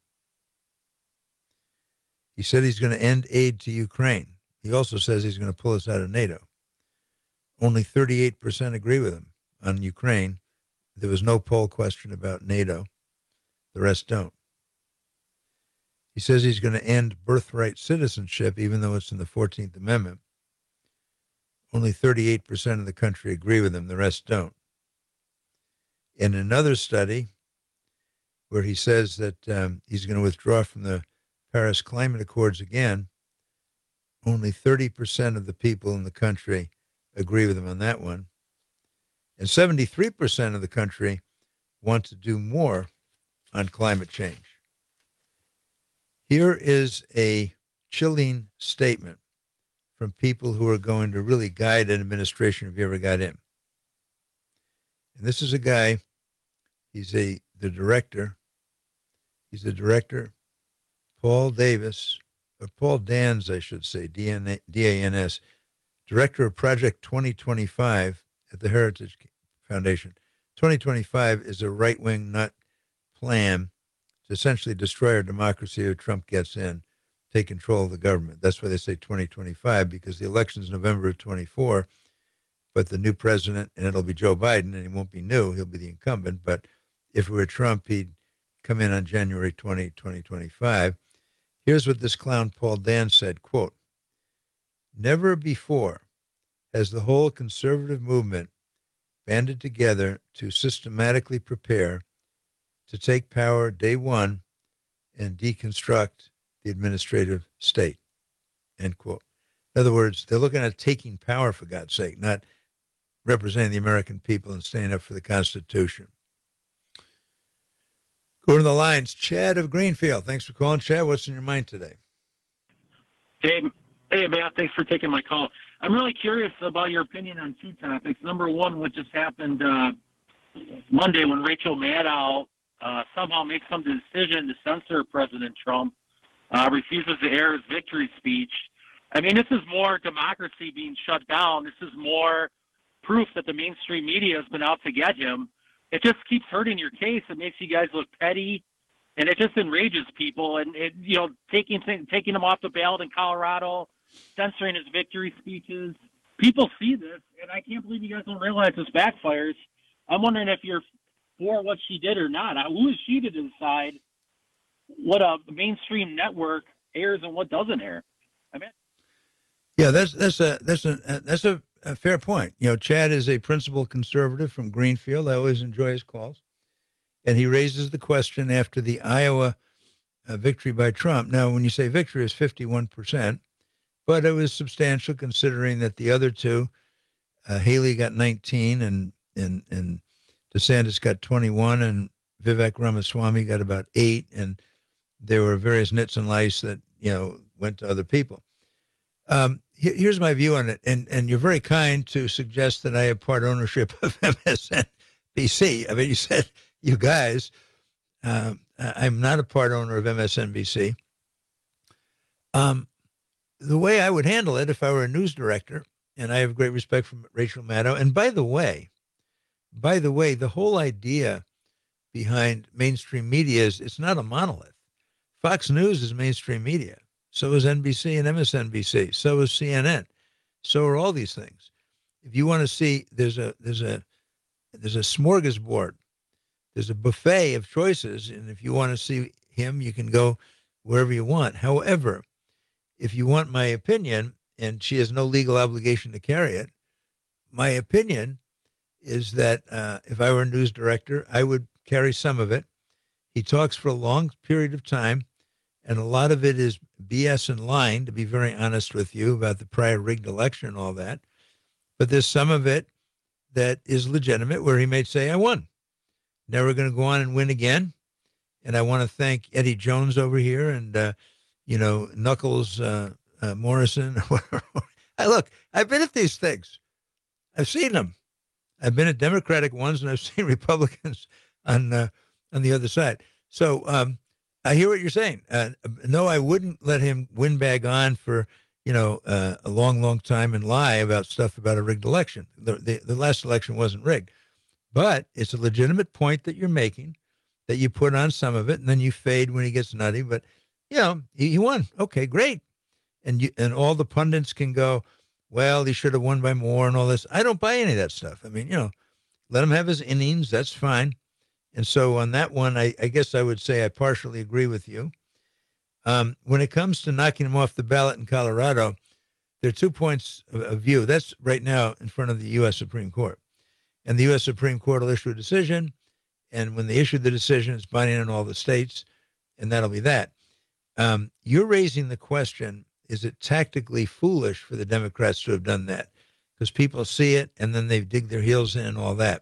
He said he's going to end aid to Ukraine. He also says he's going to pull us out of NATO. Only thirty-eight percent agree with him on Ukraine. There was no poll question about NATO. The rest don't. He says he's going to end birthright citizenship, even though it's in the fourteenth Amendment. Only thirty-eight percent of the country agree with him. The rest don't. In another study where he says that um, he's going to withdraw from the Paris Climate Accords again, only thirty percent of the people in the country agree with him on that one. And seventy-three percent of the country want to do more on climate change. Here is a chilling statement from people who are going to really guide an administration if you ever got in. And this is a guy, he's a the director, he's the director, Paul Davis, or Paul Dans, I should say, D A N S, director of Project twenty twenty-five at the Heritage Foundation. twenty twenty-five is a right-wing nut plan to essentially destroy our democracy if Trump gets in, take control of the government. That's why they say twenty twenty-five, because the election's November of twenty-four. but the new president, and it'll be Joe Biden, and he won't be new, he'll be the incumbent, but if it were Trump, he'd come in on January twentieth, twenty twenty-five. Here's what this clown Paul Dan said, quote, "Never before has the whole conservative movement banded together to systematically prepare to take power day one and deconstruct the administrative state," end quote. In other words, they're looking at taking power, for God's sake, not representing the American people and standing up for the Constitution. Going to the lines, Chad of Greenfield. Thanks for calling, Chad. What's in your mind today? Hey, hey, Matt. Thanks for taking my call. I'm really curious about your opinion on two topics. Number one, what just happened uh, Monday when Rachel Maddow uh, somehow makes some decision to censor President Trump, uh, refuses to air his victory speech. I mean, this is more democracy being shut down. This is more proof that the mainstream media has been out to get him. It just keeps hurting your case. It makes you guys look petty, and it just enrages people. And it, you know, taking taking him off the ballot in Colorado, censoring his victory speeches. People see this, and I can't believe you guys don't realize this backfires. I'm wondering if you're for what she did or not. Who is she to decide what a mainstream network airs and what doesn't air? I mean, yeah, that's that's a that's a that's a. A fair point. You know, Chad is a principled conservative from Greenfield. I always enjoy his calls. And he raises the question after the Iowa uh, victory by Trump. Now, when you say victory, it's fifty-one percent, but it was substantial considering that the other two, uh, Haley got nineteen and, and, and DeSantis got twenty-one and Vivek Ramaswamy got about eight. And there were various nits and lice that, you know, went to other people. Um, Here's my view on it, and, and you're very kind to suggest that I have part ownership of M S N B C. I mean, you said, you guys, uh, I'm not a part owner of M S N B C. Um, the way I would handle it if I were a news director, and I have great respect for Rachel Maddow, and by the way, by the way, the whole idea behind mainstream media is it's not a monolith. Fox News is mainstream media. So is N B C and M S N B C. So is C N N. So are all these things. If you want to see, there's a there's a there's a smorgasbord. There's a buffet of choices, and if you want to see him, you can go wherever you want. However, if you want my opinion, and she has no legal obligation to carry it, my opinion is that uh, if I were a news director, I would carry some of it. He talks for a long period of time. And a lot of it is B S and lying, to be very honest with you, about the prior rigged election and all that. But there's some of it that is legitimate, where he may say, I won. Never going to go on and win again. And I want to thank Eddie Jones over here and, uh, you know, Knuckles uh, uh, Morrison. I look, I've been at these things. I've seen them. I've been at Democratic ones, and I've seen Republicans on, uh, on the other side. So, um, I hear what you're saying. Uh, no, I wouldn't let him windbag on for, you know, uh, a long, long time and lie about stuff about a rigged election. The, the, the last election wasn't rigged. But it's a legitimate point that you're making, that you put on some of it, and then you fade when he gets nutty. But, you know, he, he won. Okay, great. And you, and all the pundits can go, well, he should have won by more and all this. I don't buy any of that stuff. I mean, you know, let him have his innings. That's fine. And so on that one, I, I guess I would say I partially agree with you. Um, when it comes to knocking him off the ballot in Colorado, there are two points of, of view. That's right now in front of the U S Supreme Court. And the U S Supreme Court will issue a decision. And when they issue the decision, it's binding on all the states. And that'll be that. Um, you're raising the question, is it tactically foolish for the Democrats to have done that? Because people see it, and then they dig their heels in and all that.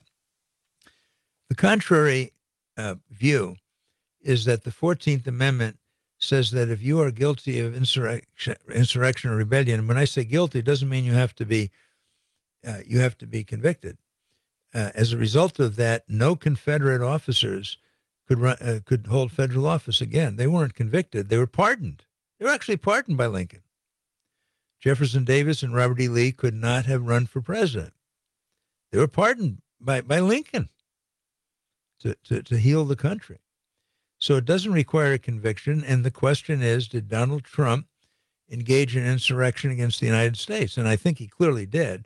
The contrary uh, view is that the fourteenth Amendment says that if you are guilty of insurrection, insurrection or rebellion, and when I say guilty, it doesn't mean you have to be uh, you have to be convicted. Uh, as a result of that, no Confederate officers could run, uh, could hold federal office again. They weren't convicted; they were pardoned. They were actually pardoned by Lincoln. Jefferson Davis and Robert E. Lee could not have run for president. They were pardoned by by Lincoln. To, to, to heal the country. So it doesn't require a conviction. And the question is, did Donald Trump engage in insurrection against the United States? And I think he clearly did.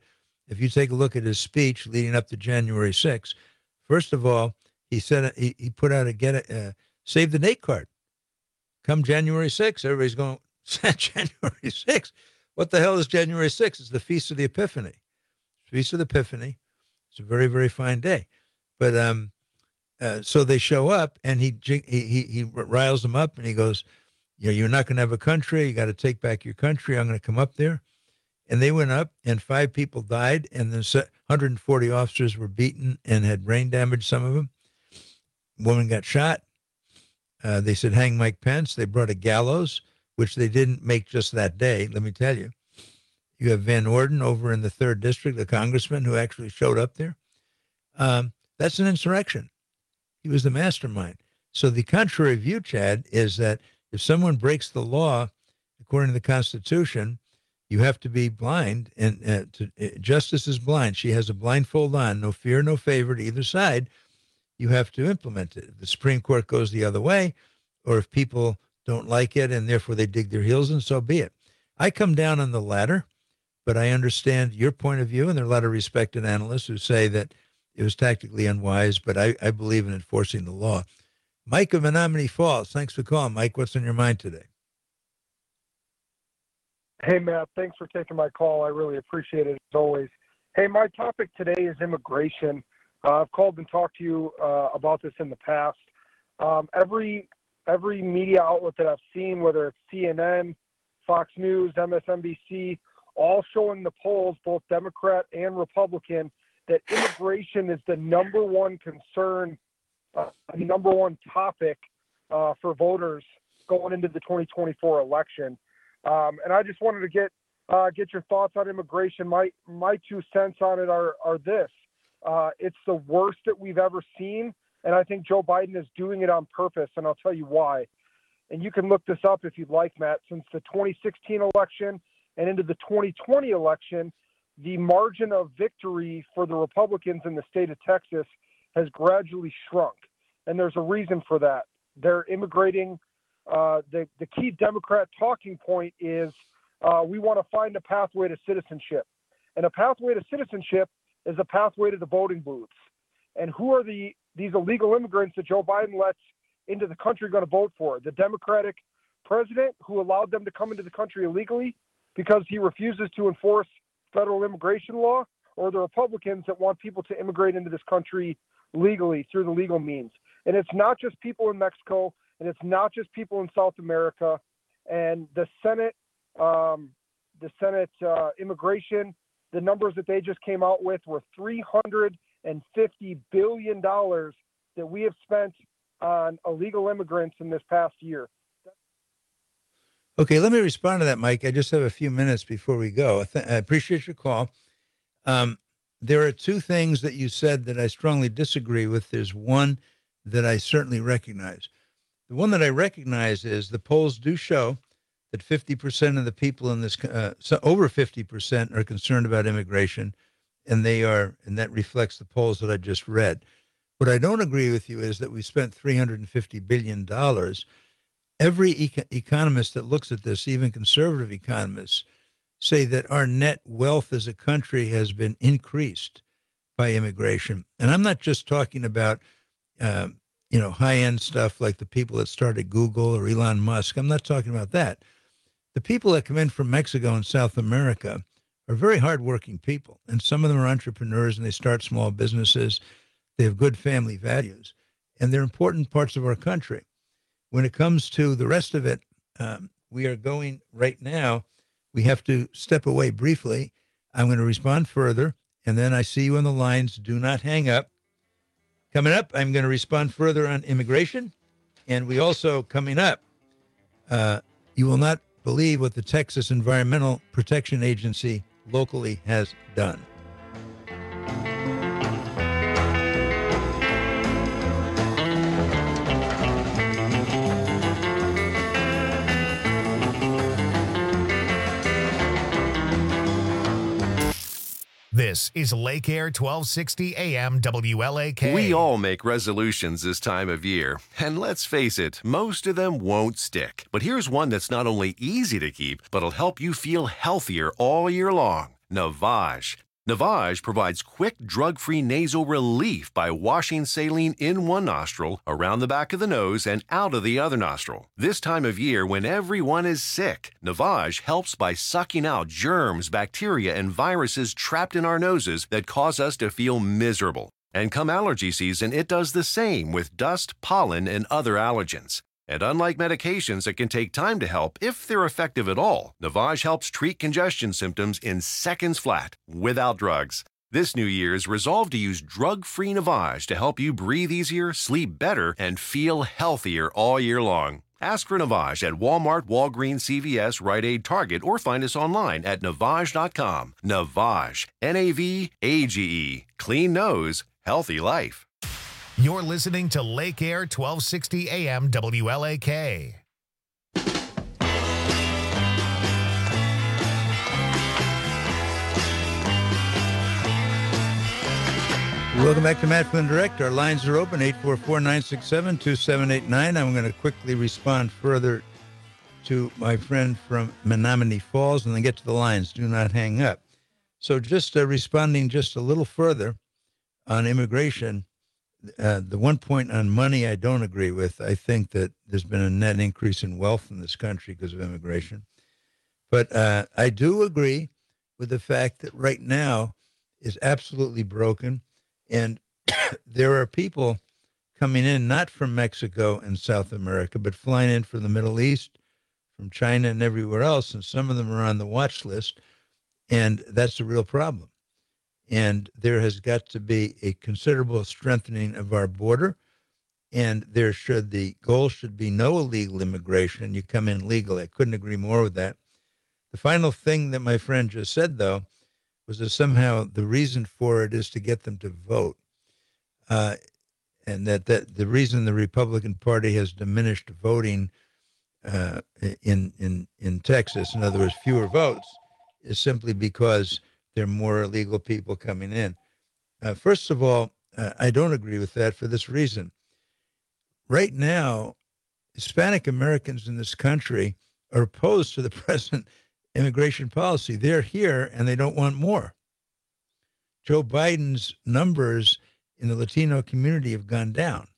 if you take a look at his speech leading up to January sixth, first of all, he said he, he put out a get a uh, save the date card. Come January sixth, everybody's going, January sixth. What the hell is January sixth? It's the Feast of the Epiphany. Feast of the Epiphany. It's a very, very fine day. But um, uh, so they show up, and he he he, he riles them up, and he goes, you know, you're not going to have a country. You got to take back your country. I'm going to come up there. And they went up, and five people died, and then one hundred forty officers were beaten and had brain damage, some of them. Woman got shot. Uh, they said, hang Mike Pence. They brought a gallows, which they didn't make just that day, let me tell you. You have Van Orden over in the third district, the congressman who actually showed up there. Um, that's an insurrection. He was the mastermind. So the contrary view, Chad, is that if someone breaks the law, according to the Constitution, you have to be blind, and uh, to, uh, justice is blind. She has a blindfold on, no fear, no favor to either side. You have to implement it. If the Supreme Court goes the other way, or if people don't like it and therefore they dig their heels in, so be it. I come down on the latter, but I understand your point of view, and there are a lot of respected analysts who say that it was tactically unwise, but I, I believe in enforcing the law. Mike of Menominee Falls, thanks for calling. Mike, what's on your mind today? Hey, Matt, thanks for taking my call. I really appreciate it, as always. Hey, my topic today is immigration. Uh, I've called and talked to you uh, about this in the past. Um, every every media outlet that I've seen, whether it's C N N, Fox News, M S N B C, all showing the polls, both Democrat and Republican, that immigration is the number one concern, uh, number one topic uh, for voters going into the twenty twenty-four election. Um, and I just wanted to get uh, get your thoughts on immigration. My my two cents on it are are this: uh, it's the worst that we've ever seen, and I think Joe Biden is doing it on purpose. And I'll tell you why. And you can look this up if you'd like, Matt. Since the twenty sixteen election and into the twenty twenty election, the margin of victory for the Republicans in the state of Texas has gradually shrunk, and there's a reason for that. They're immigrating. Uh, the, the key Democrat talking point is uh, we want to find a pathway to citizenship. And a pathway to citizenship is a pathway to the voting booths. And who are the these illegal immigrants that Joe Biden lets into the country going to vote for? The Democratic president who allowed them to come into the country illegally because he refuses to enforce federal immigration law, or the Republicans that want people to immigrate into this country legally through the legal means? And it's not just people in Mexico, and it's not just people in South America. And the Senate, um, the Senate uh, immigration, the numbers that they just came out with were three hundred fifty billion dollars that we have spent on illegal immigrants in this past year. Okay, let me respond to that, Mike. I just have a few minutes before we go. I, th- I appreciate your call. Um, there are two things that you said that I strongly disagree with. There's one that I certainly recognize. The one that I recognize is the polls do show that fifty percent of the people in this, uh, so over fifty percent are concerned about immigration, and they are, and that reflects the polls that I just read. What I don't agree with you is that we spent three hundred fifty billion dollars. Every eco- economist that looks at this, even conservative economists, say that our net wealth as a country has been increased by immigration. And I'm not just talking about, uh, you know, high-end stuff like the people that started Google or Elon Musk. I'm not talking about that. The people that come in from Mexico and South America are very hardworking people. And some of them are entrepreneurs, and they start small businesses. They have good family values, and they're important parts of our country. When it comes to the rest of it, um, we are going right now. We have to step away briefly. I'm going to respond further, and then I see you on the lines. Do not hang up. Coming up, I'm going to respond further on immigration, and we also, coming up, uh, you will not believe what the Texas Environmental Protection Agency locally has done. This is Lake Air twelve sixty A M W L A K. We all make resolutions this time of year, and let's face it, most of them won't stick. But here's one that's not only easy to keep, but will help you feel healthier all year long. Navage. Navage provides quick, drug-free nasal relief by washing saline in one nostril, around the back of the nose, and out of the other nostril. This time of year, when everyone is sick, Navage helps by sucking out germs, bacteria, and viruses trapped in our noses that cause us to feel miserable. And come allergy season, it does the same with dust, pollen, and other allergens. And unlike medications that can take time to help, if they're effective at all, Navage helps treat congestion symptoms in seconds flat, without drugs. This New Year's, resolve to use drug-free Navage to help you breathe easier, sleep better, and feel healthier all year long. Ask for Navage at Walmart, Walgreens, C V S, Rite Aid, Target, or find us online at Navage dot com. Navage, N A V A G E. Clean nose, healthy life. You're listening to Lake Air twelve sixty A M W L A K. Welcome back to Matt Flynn Direct. Our lines are open, eight four four, nine six seven, two seven eight nine. I'm going to quickly respond further to my friend from Menominee Falls and then get to the lines. Do not hang up. So just uh, responding just a little further on immigration, uh, the one point on money I don't agree with. I think that there's been a net increase in wealth in this country because of immigration. But uh, I do agree with the fact that right now is absolutely broken. And there are people coming in, not from Mexico and South America, but flying in from the Middle East, from China and everywhere else. And some of them are on the watch list. And that's a real problem. And there has got to be a considerable strengthening of our border. And there should, the goal should be no illegal immigration. You come in legally. I couldn't agree more with that. The final thing that my friend just said, though, was that somehow the reason for it is to get them to vote. Uh, and that, that the reason the Republican Party has diminished voting uh, in, in, in Texas, in other words, fewer votes, is simply because there are more illegal people coming in. Uh, first of all, uh, I don't agree with that for this reason. Right now, Hispanic Americans in this country are opposed to the present immigration policy. They're here and they don't want more. Joe Biden's numbers in the Latino community have gone down.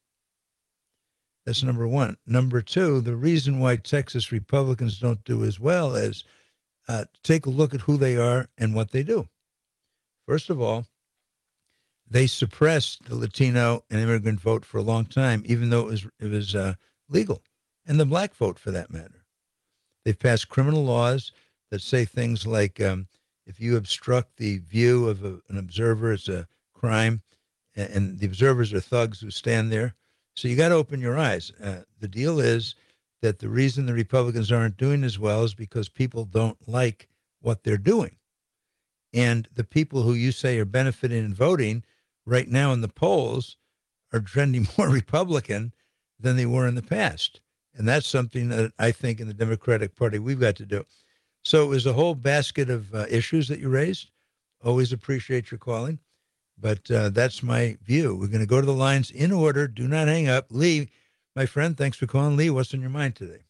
That's number one. Number two, the reason why Texas Republicans don't do as well is uh, take a look at who they are and what they do. First of all, they suppressed the Latino and immigrant vote for a long time, even though it was it was uh, legal, and the black vote for that matter. They've passed criminal laws that say things like um, if you obstruct the view of a, an observer, it's a crime, and, and the observers are thugs who stand there. So you got to open your eyes. Uh, the deal is that the reason the Republicans aren't doing as well is because people don't like what they're doing. And the people who you say are benefiting in voting right now in the polls are trending more Republican than they were in the past. And that's something that I think in the Democratic Party we've got to do. So it was a whole basket of uh, issues that you raised. Always appreciate your calling. But uh, that's my view. We're going to go to the lines in order. Do not hang up. Lee, my friend, thanks for calling. Lee, what's on your mind today?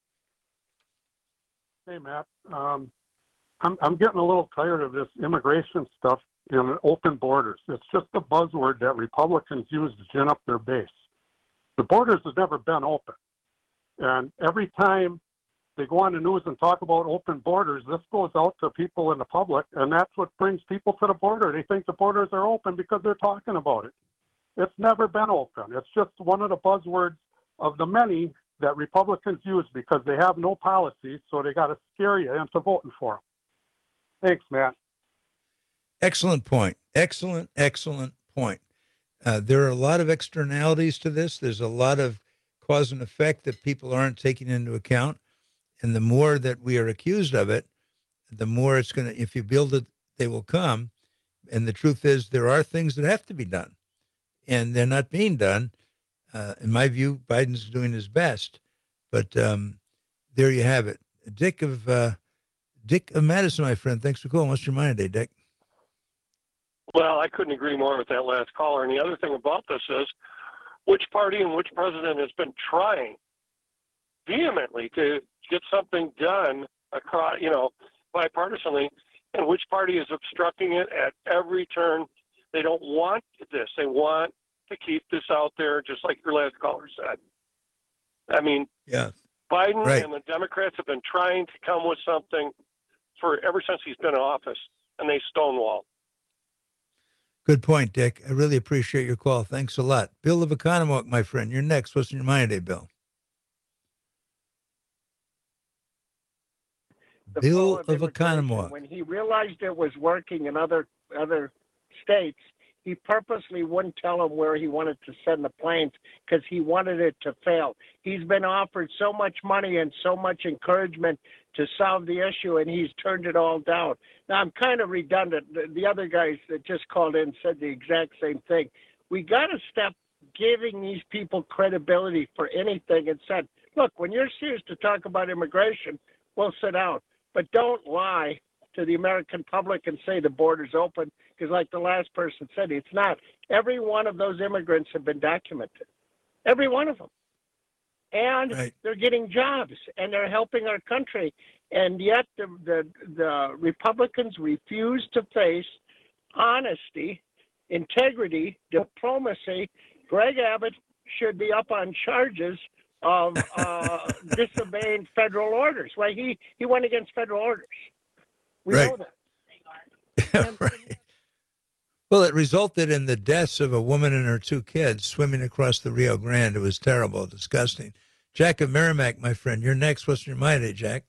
Hey, Matt. Um, I'm, I'm getting a little tired of this immigration stuff and open borders. It's just a buzzword that Republicans use to gin up their base. The borders have never been open. And every time they go on the news and talk about open borders, this goes out to people in the public, and that's what brings people to the border. They think the borders are open because they're talking about it. It's never been open. It's just one of the buzzwords of the many that Republicans use because they have no policy, so they got to scare you into voting for them. Thanks, Matt. Excellent point. Excellent, excellent point. Uh, there are a lot of externalities to this. There's a lot of cause and effect that people aren't taking into account. And the more that we are accused of it, the more it's going to, if you build it, they will come. And the truth is there are things that have to be done, and they're not being done. Uh, in my view, Biden's doing his best, but um, there you have it. Dick of uh, Dick of Madison, my friend. Thanks for calling. What's your mind today, Dick? Well, I couldn't agree more with that last caller. And the other thing about this is which party and which president has been trying vehemently to get something done across, you know, bipartisanly. and which party is obstructing it at every turn. They don't want this. They want to keep this out there, just like your last caller said. I mean, yeah. Biden Right. and the Democrats have been trying to come with something for ever since he's been in office, and they stonewall. Good point, Dick. I really appreciate your call. Thanks a lot. Bill of Economowoc, my friend. You're next. What's in your mind today, Bill? The Bill flow of immigration. Economowoc. When he realized it was working in other other states, he purposely wouldn't tell them where he wanted to send the planes because he wanted it to fail. He's been offered so much money and so much encouragement to solve the issue, and he's turned it all down. Now, I'm kind of redundant. The, the other guys that just called in said the exact same thing. We got to stop giving these people credibility for anything and said, look, when you're serious to talk about immigration, we'll sit down. But don't lie to the American public and say the border's open, because like the last person said, it's not. Every one of those immigrants have been documented. Every one of them. And right. they're getting jobs, and they're helping our country. And yet the, the, the Republicans refuse to face honesty, integrity, diplomacy. Greg Abbott should be up on charges of uh, disobeying federal orders. Well, he, he went against federal orders. We right. know that. right. Well, it resulted in the deaths of a woman and her two kids swimming across the Rio Grande. It was terrible, disgusting. Jack of Merrimack, my friend, you're next. What's in your mind, eh, Jack?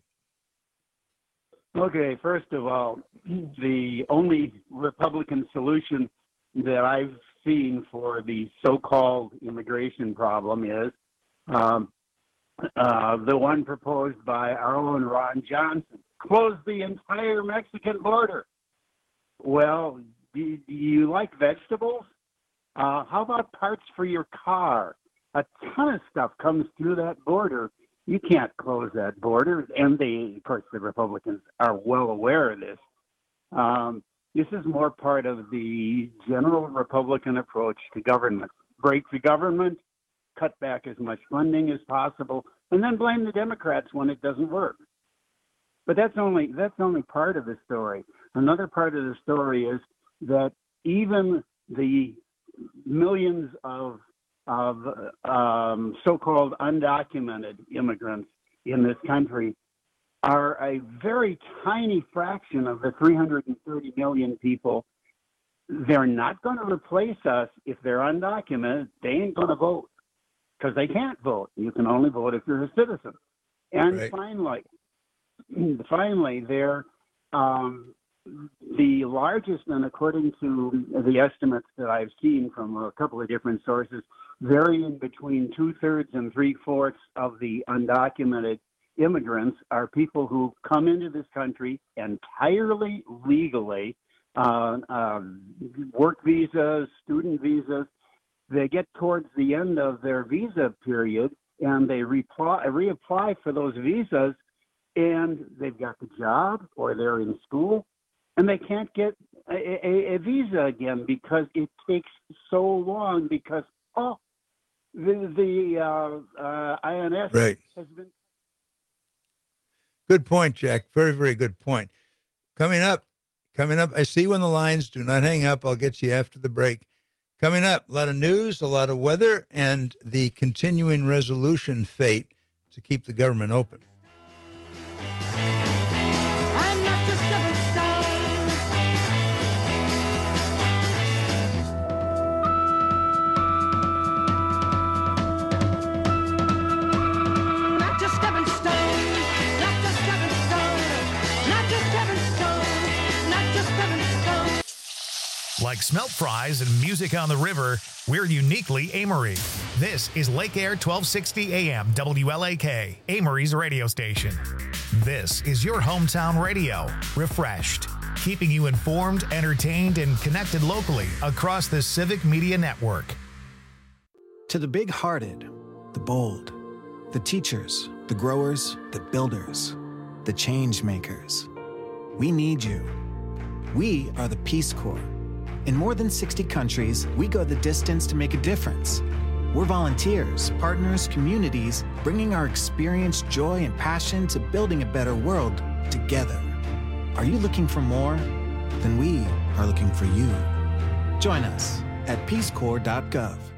Okay, first of all, the only Republican solution that I've seen for the so-called immigration problem is um, uh, the one proposed by our own Ron Johnson. Close the entire Mexican border. Well, do, do you like vegetables? Uh, how about parts for your car? A ton of stuff comes through that border. You can't close that border. And they, of course, the Republicans are well aware of this. Um, this is more part of the general Republican approach to government. Break the government, cut back as much funding as possible, and then blame the Democrats when it doesn't work. But that's only that's only part of the story. Another part of the story is that even the millions of of um, so-called undocumented immigrants in this country are a very tiny fraction of the three hundred thirty million people. They're not going to replace us if they're undocumented. They ain't going to vote because they can't vote. You can only vote if you're a citizen. And right. finally, finally, they're um, the largest, and according to the estimates that I've seen from a couple of different sources, varying between two-thirds and three-fourths of the undocumented immigrants are people who come into this country entirely legally, uh, uh, work visas, student visas. They get towards the end of their visa period, and they reply, reapply for those visas, and they've got the job or they're in school, and they can't get a, a, a visa again because it takes so long because, oh, the, the uh, uh, I N S right. has been. Good point, Jack. Very, very good point. Coming up, coming up, I see you on the lines. Do not hang up. I'll get you after the break. Coming up, a lot of news, a lot of weather, and the continuing resolution fate to keep the government open. Like smelt fries and music on the river, we're uniquely Amory. This is Lake Air twelve sixty A M W L A K, Amory's radio station. This is your hometown radio, refreshed, keeping you informed, entertained, and connected locally across the Civic Media Network. To the big-hearted, the bold, the teachers, the growers, the builders, the change makers, we need you. We are the Peace Corps. In more than sixty countries, we go the distance to make a difference. We're volunteers, partners, communities, bringing our experience, joy, and passion to building a better world together. Are you looking for more? Then we are looking for you. Join us at peace corps dot gov.